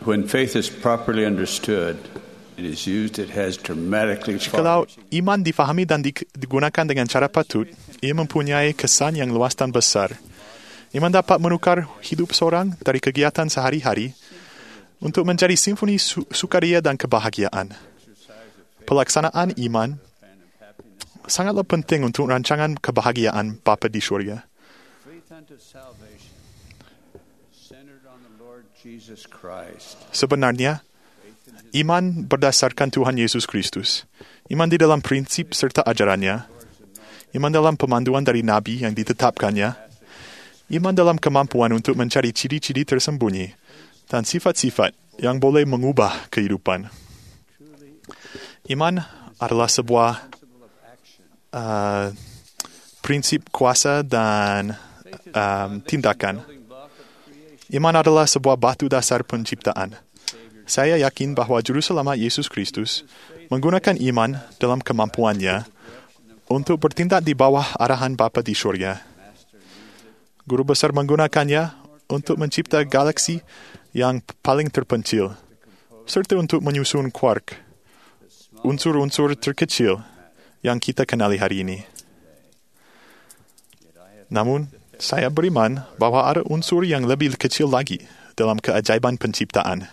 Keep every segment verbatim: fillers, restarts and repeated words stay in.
When faith is properly understood, it is used, it has dramatically Kalau iman difahami dan digunakan dengan cara patut, ia mempunyai kesan yang luas dan besar. Iman dapat menukar hidup seorang dari kegiatan sehari-hari untuk menjadi simfoni su- sukaria dan kebahagiaan. Pelaksanaan iman sangatlah penting untuk rancangan kebahagiaan Bapa di syurga. Sebenarnya, iman berdasarkan Tuhan Yesus Kristus. Iman di dalam prinsip serta ajarannya. Iman dalam pemanduan dari Nabi yang ditetapkannya. Iman dalam kemampuan untuk mencari ciri-ciri tersembunyi dan sifat-sifat yang boleh mengubah kehidupan. Iman adalah sebuah uh, prinsip kuasa dan um, tindakan. Iman adalah sebuah batu dasar penciptaan. Saya yakin bahawa Juru Selamat Yesus Kristus menggunakan iman dalam kemampuannya untuk bertindak di bawah arahan Bapa di syurga. Guru besar menggunakannya untuk mencipta galaksi yang paling terpencil, serta untuk menyusun quark, unsur-unsur terkecil yang kita kenali hari ini. Namun, saya beriman bahawa ada unsur yang lebih kecil lagi dalam keajaiban penciptaan.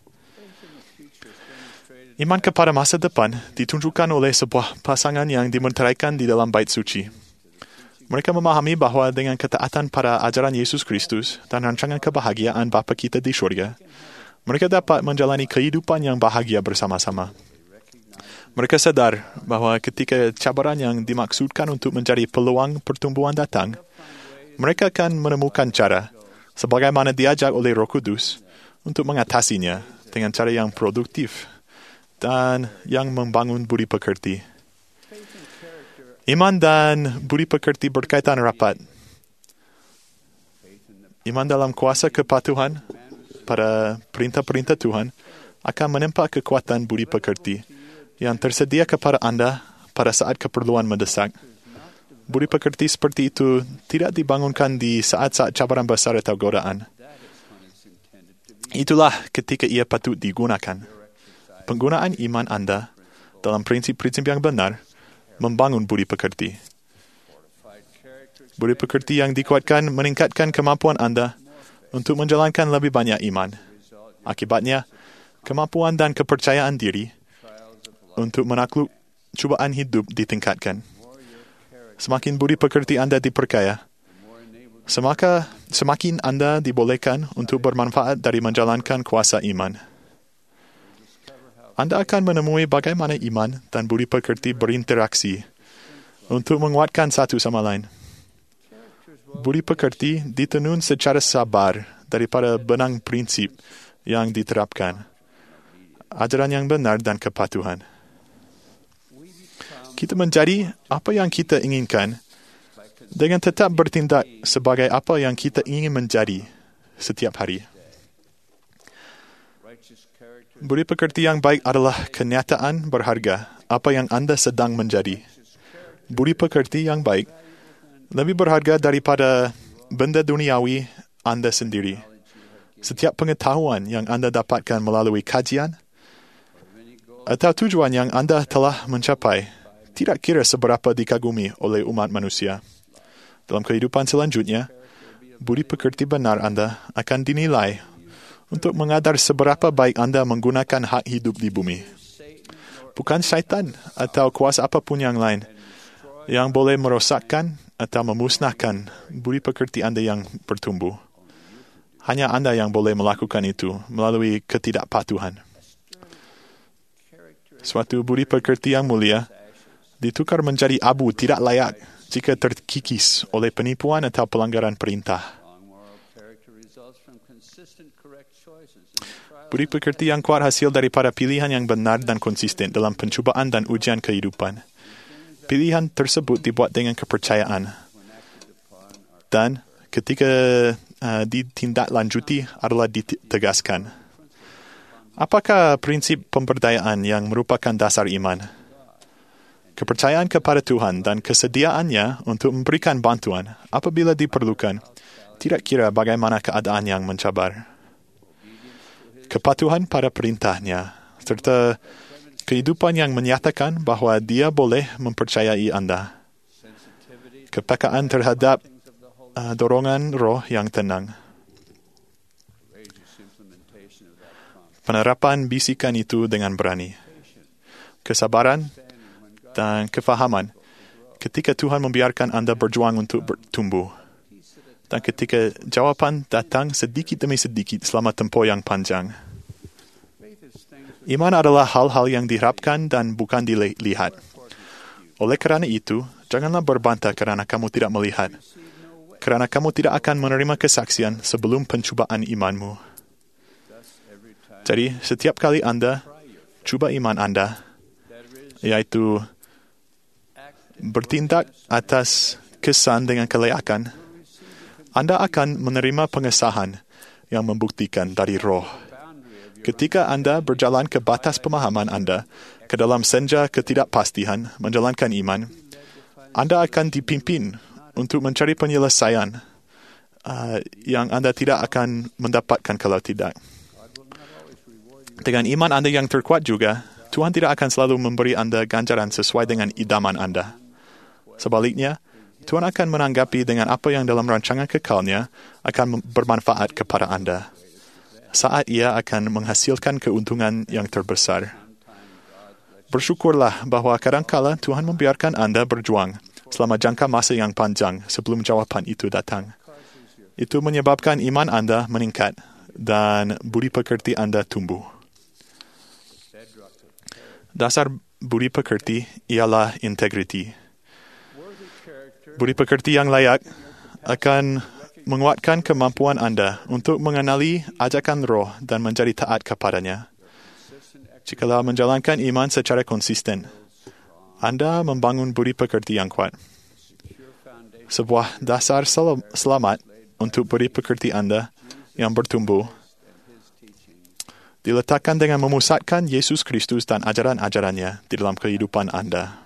Iman kepada masa depan ditunjukkan oleh sebuah pasangan yang dimenteraikan di dalam bait suci. Mereka memahami bahawa dengan ketaatan pada ajaran Yesus Kristus dan rancangan kebahagiaan Bapa kita di syurga, mereka dapat menjalani kehidupan yang bahagia bersama-sama. Mereka sadar bahawa ketika cabaran yang dimaksudkan untuk mencari peluang pertumbuhan datang, mereka akan menemukan cara, sebagaimana diajak oleh Roh Kudus, untuk mengatasinya dengan cara yang produktif dan yang membangun budi pekerti. Iman dan budi pekerti berkaitan rapat. Iman dalam kuasa kepatuhan pada perintah-perintah Tuhan akan menempa kekuatan budi pekerti yang tersedia kepada anda pada saat keperluan mendesak. Budi pekerti seperti itu tidak dibangunkan di saat-saat cabaran besar atau godaan. Itulah ketika ia patut digunakan. Penggunaan iman anda dalam prinsip-prinsip yang benar membangun budi pekerti. Budi pekerti yang dikuatkan meningkatkan kemampuan anda untuk menjalankan lebih banyak iman. Akibatnya, kemampuan dan kepercayaan diri untuk menakluk cubaan hidup ditingkatkan. Semakin budi pekerti anda diperkaya, semaka, semakin anda dibolehkan untuk bermanfaat dari menjalankan kuasa iman. Anda akan menemui bagaimana iman dan budi pekerti berinteraksi untuk menguatkan satu sama lain. Budi pekerti ditenun secara sabar daripada benang prinsip yang diterapkan, ajaran yang benar dan kepatuhan. Kita menjadi apa yang kita inginkan dengan tetap bertindak sebagai apa yang kita ingin menjadi setiap hari. Budi pekerti yang baik adalah kenyataan berharga apa yang anda sedang menjadi. Budi pekerti yang baik lebih berharga daripada benda duniawi anda sendiri. Setiap pengetahuan yang anda dapatkan melalui kajian atau tujuan yang anda telah mencapai tidak kira seberapa dikagumi oleh umat manusia. Dalam kehidupan selanjutnya, budi pekerti benar anda akan dinilai untuk mengadar seberapa baik anda menggunakan hak hidup di bumi. Bukan syaitan atau kuasa apapun yang lain yang boleh merosakkan atau memusnahkan budi pekerti anda yang bertumbuh. Hanya anda yang boleh melakukan itu melalui ketidakpatuhan. Suatu budi pekerti yang mulia ditukar menjadi abu tidak layak jika terkikis oleh penipuan atau pelanggaran perintah. Budi pekerti yang kuat hasil daripada pilihan yang benar dan konsisten dalam pencubaan dan ujian kehidupan. Pilihan tersebut dibuat dengan kepercayaan. Dan ketika uh, ditindaklanjuti adalah ditegaskan. Apakah prinsip pemberdayaan yang merupakan dasar iman? Kepercayaan kepada Tuhan dan kesediaannya untuk memberikan bantuan apabila diperlukan, tidak kira bagaimana keadaan yang mencabar. kepatuhan pada perintahnya, serta kehidupan yang menyatakan bahawa Dia boleh mempercayai Anda. Kepekaan terhadap uh, dorongan roh yang tenang. Penerapan bisikan itu dengan berani. Kesabaran dan kefahaman ketika Tuhan membiarkan Anda berjuang untuk bertumbuh. Dan ketika jawapan datang sedikit demi sedikit selama tempoh yang panjang. Iman adalah hal-hal yang diharapkan dan bukan dilihat. Oleh kerana itu, janganlah berbantah kerana kamu tidak melihat. Kerana kamu tidak akan menerima kesaksian sebelum pencubaan imanmu. Jadi, setiap kali Anda cuba iman Anda, iaitu bertindak atas kesan dengan kelayakan, Anda akan menerima pengesahan yang membuktikan dari roh. Ketika Anda berjalan ke batas pemahaman Anda, ke dalam senja ketidakpastian menjalankan iman, Anda akan dipimpin untuk mencari penyelesaian uh, yang Anda tidak akan mendapatkan kalau tidak. Dengan iman Anda yang terkuat juga, Tuhan tidak akan selalu memberi Anda ganjaran sesuai dengan idaman Anda. Sebaliknya, Tuhan akan menanggapi dengan apa yang dalam rancangan kekalnya akan bermanfaat kepada Anda. Saat Ia akan menghasilkan keuntungan yang terbesar. Bersyukurlah bahawa kadangkala Tuhan membiarkan Anda berjuang selama jangka masa yang panjang sebelum jawapan itu datang. Itu menyebabkan iman Anda meningkat dan budi pekerti Anda tumbuh. Dasar budi pekerti ialah integriti. Budi pekerti yang layak akan menguatkan kemampuan Anda untuk mengenali ajakan roh dan menjadi taat kepadanya. Jikalau menjalankan iman secara konsisten, Anda membangun budi pekerti yang kuat. Sebuah dasar sel- selamat untuk budi pekerti Anda yang bertumbuh diletakkan dengan memusatkan Yesus Kristus dan ajaran-ajarannya di dalam kehidupan Anda.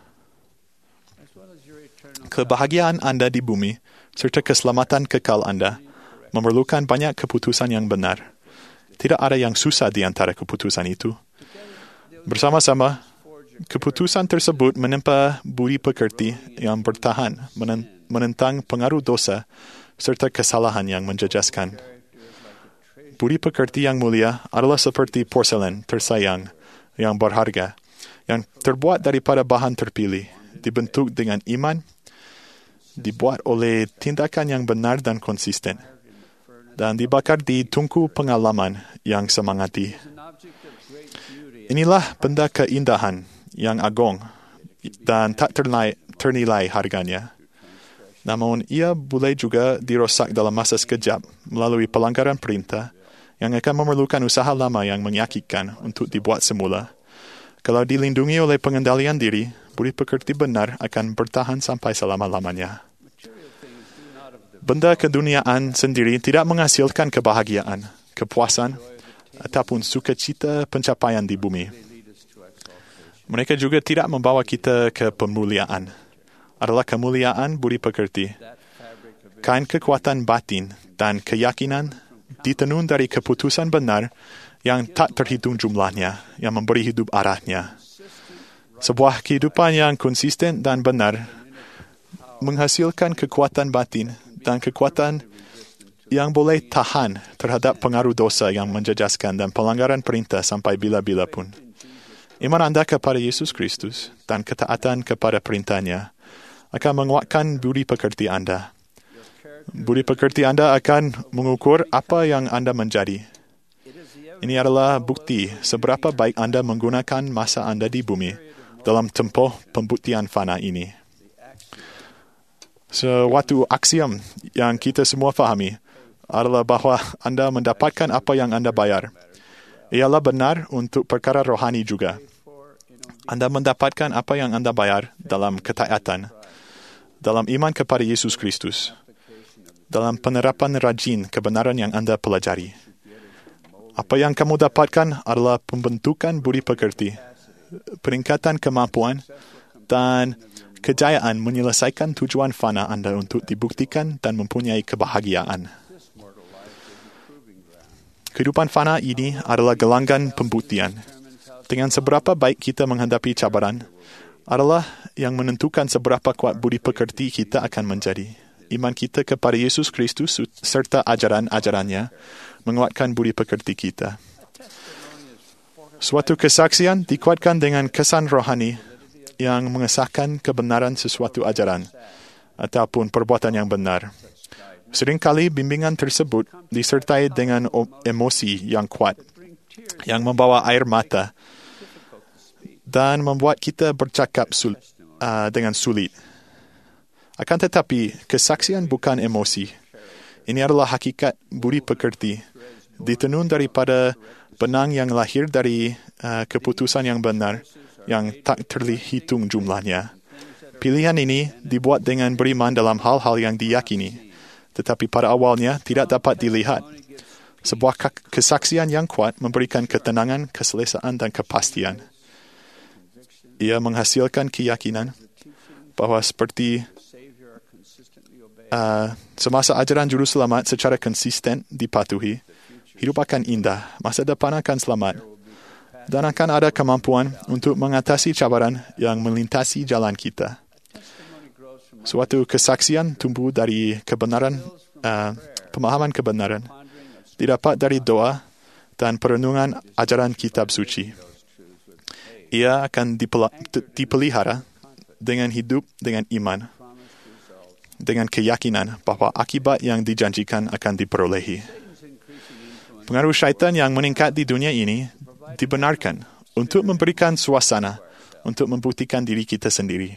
Kebahagiaan Anda di bumi serta keselamatan kekal Anda memerlukan banyak keputusan yang benar. Tidak ada yang susah di antara keputusan itu. Bersama-sama, keputusan tersebut menempa budi pekerti yang bertahan menentang pengaruh dosa serta kesalahan yang menjejaskan. Budi pekerti yang mulia adalah seperti porselen tersayang yang berharga, yang terbuat daripada bahan terpilih, dibentuk dengan iman, dibuat oleh tindakan yang benar dan konsisten, dan dibakar di tungku pengalaman yang semangati. Inilah benda keindahan yang agung dan tak ternilai, ternilai harganya. Namun ia boleh juga dirosak dalam masa sekejap melalui pelanggaran perintah yang akan memerlukan usaha lama yang menyakitkan untuk dibuat semula. Kalau dilindungi oleh pengendalian diri, budi pekerti benar akan bertahan sampai selama-lamanya. Benda keduniaan sendiri tidak menghasilkan kebahagiaan, kepuasan, ataupun sukacita pencapaian di bumi. Mereka juga tidak membawa kita ke pemuliaan. Adalah kemuliaan budi pekerti. Kain kekuatan batin dan keyakinan ditenun dari keputusan benar yang tak terhitung jumlahnya, yang memberi hidup arahnya. Sebuah kehidupan yang konsisten dan benar menghasilkan kekuatan batin dan kekuatan yang boleh tahan terhadap pengaruh dosa yang menjejaskan dan pelanggaran perintah sampai bila-bila pun. Iman Anda kepada Yesus Kristus dan ketaatan kepada perintahnya akan menguatkan budi pekerti Anda. Budi pekerti Anda akan mengukur apa yang Anda menjadi. Ini adalah bukti seberapa baik Anda menggunakan masa Anda di bumi dalam tempoh pembuktian fana ini. Suatu aksiom yang kita semua fahami adalah bahawa Anda mendapatkan apa yang Anda bayar. Ialah benar untuk perkara rohani juga. Anda mendapatkan apa yang Anda bayar dalam ketaatan, dalam iman kepada Yesus Kristus, dalam penerapan rajin kebenaran yang Anda pelajari. Apa yang kamu dapatkan adalah pembentukan budi pekerti, peningkatan kemampuan, dan kejayaan menyelesaikan tujuan fana Anda untuk dibuktikan dan mempunyai kebahagiaan. Kehidupan fana ini adalah gelanggang pembuktian. Dengan seberapa baik kita menghadapi cabaran adalah yang menentukan seberapa kuat budi pekerti kita akan menjadi. Iman kita kepada Yesus Kristus serta ajaran-ajarannya menguatkan budi pekerti kita. Suatu kesaksian dikuatkan dengan kesan rohani yang mengesahkan kebenaran sesuatu ajaran ataupun perbuatan yang benar. Seringkali bimbingan tersebut disertai dengan emosi yang kuat, yang membawa air mata dan membuat kita bercakap sul, uh, dengan sulit. Akan tetapi, kesaksian bukan emosi. Ini adalah hakikat budi pekerti, ditenun daripada benang yang lahir dari uh, keputusan yang benar, yang tak terhitung jumlahnya. Pilihan ini dibuat dengan beriman dalam hal-hal yang diyakini, tetapi pada awalnya tidak dapat dilihat. Sebuah kesaksian yang kuat memberikan ketenangan, keselesaan dan kepastian. Ia menghasilkan keyakinan bahawa seperti uh, semasa ajaran juru selamat secara konsisten dipatuhi, hidup akan indah, masa depan akan selamat, dan akan ada kemampuan untuk mengatasi cabaran yang melintasi jalan kita. Suatu kesaksian tumbuh dari kebenaran, uh, pemahaman kebenaran, didapat dari doa dan perenungan ajaran kitab suci. Ia akan dipelihara dengan hidup dengan iman, dengan keyakinan bahawa akibat yang dijanjikan akan diperolehi. Pengaruh syaitan yang meningkat di dunia ini dibenarkan untuk memberikan suasana untuk membuktikan diri kita sendiri.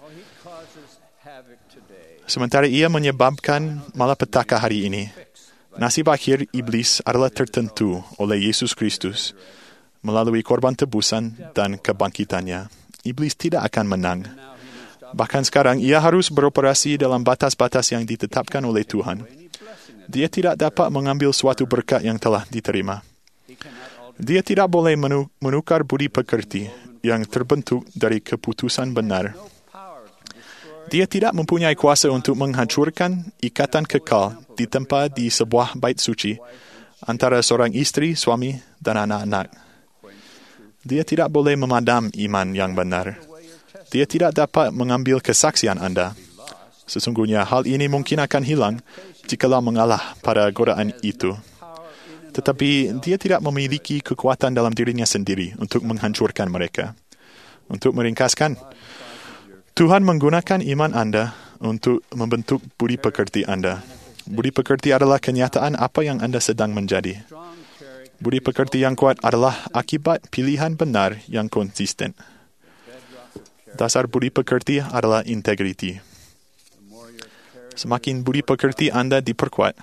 Sementara ia menyebabkan malapetaka hari ini, nasib akhir iblis adalah tertentu oleh Yesus Kristus melalui korban tebusan dan kebangkitannya. Iblis tidak akan menang. Bahkan sekarang ia harus beroperasi dalam batas-batas yang ditetapkan oleh Tuhan. Dia tidak dapat mengambil suatu berkat yang telah diterima. Dia tidak boleh menukar budi pekerti yang terbentuk dari keputusan benar. Dia tidak mempunyai kuasa untuk menghancurkan ikatan kekal ditempa di sebuah bait suci antara seorang isteri, suami dan anak-anak. Dia tidak boleh memadam iman yang benar. Dia tidak dapat mengambil kesaksian anda. Sesungguhnya hal ini mungkin akan hilang jikalau mengalah pada godaan itu. Tetapi dia tidak memiliki kekuatan dalam dirinya sendiri untuk menghancurkan mereka. Untuk meringkaskan, Tuhan menggunakan iman anda untuk membentuk budi pekerti anda. Budi pekerti adalah kenyataan apa yang anda sedang menjadi. Budi pekerti yang kuat adalah akibat pilihan benar yang konsisten. Dasar budi pekerti adalah integriti. Semakin budi pekerti anda diperkuat,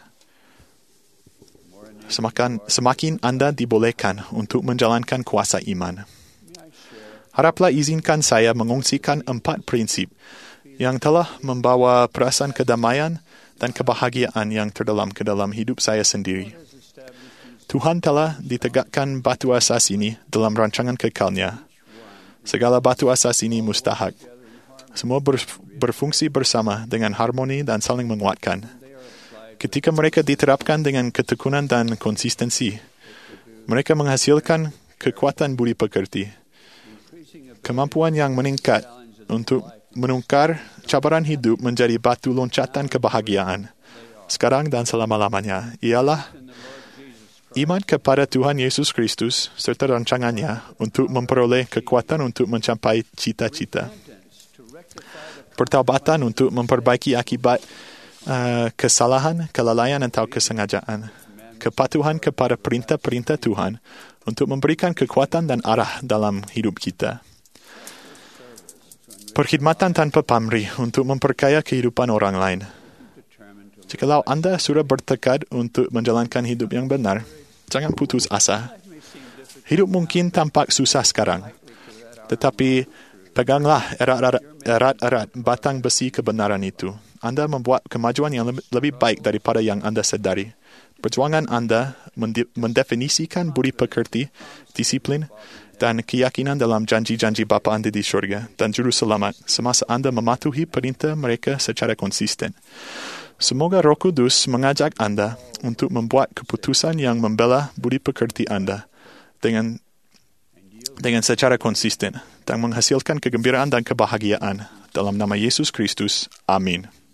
semakin, semakin anda dibolehkan untuk menjalankan kuasa iman. Haraplah izinkan saya mengongsikan empat prinsip yang telah membawa perasaan kedamaian dan kebahagiaan yang terdalam ke dalam hidup saya sendiri. Tuhan telah ditegakkan batu asas ini dalam rancangan kekalnya. Segala batu asas ini mustahak. Semua berfungsi bersama dengan harmoni dan saling menguatkan. Ketika mereka diterapkan dengan ketekunan dan konsistensi, mereka menghasilkan kekuatan budi pekerti. Kemampuan yang meningkat untuk menukar cabaran hidup menjadi batu loncatan kebahagiaan. Sekarang dan selama-lamanya ialah iman kepada Tuhan Yesus Kristus serta rancangannya untuk memperoleh kekuatan untuk mencapai cita-cita. Pertaubatan untuk memperbaiki akibat uh, kesalahan, kelalaian atau kesengajaan. Kepatuhan kepada perintah-perintah Tuhan untuk memberikan kekuatan dan arah dalam hidup kita. Perkhidmatan tanpa pamrih untuk memperkaya kehidupan orang lain. Jikalau anda sudah bertekad untuk menjalankan hidup yang benar, jangan putus asa. Hidup mungkin tampak susah sekarang, tetapi peganglah erat-erat batang besi kebenaran itu. Anda membuat kemajuan yang lebih baik daripada yang anda sedari. Perjuangan anda mendefinisikan budi pekerti, disiplin, dan keyakinan dalam janji-janji Bapa anda di syurga dan Juru Selamat semasa anda mematuhi perintah mereka secara konsisten. Semoga Roh Kudus mengajak Anda untuk membuat keputusan yang membela budi pekerti Anda dengan dengan secara konsisten dan menghasilkan kegembiraan dan kebahagiaan. Dalam nama Yesus Kristus. Amin.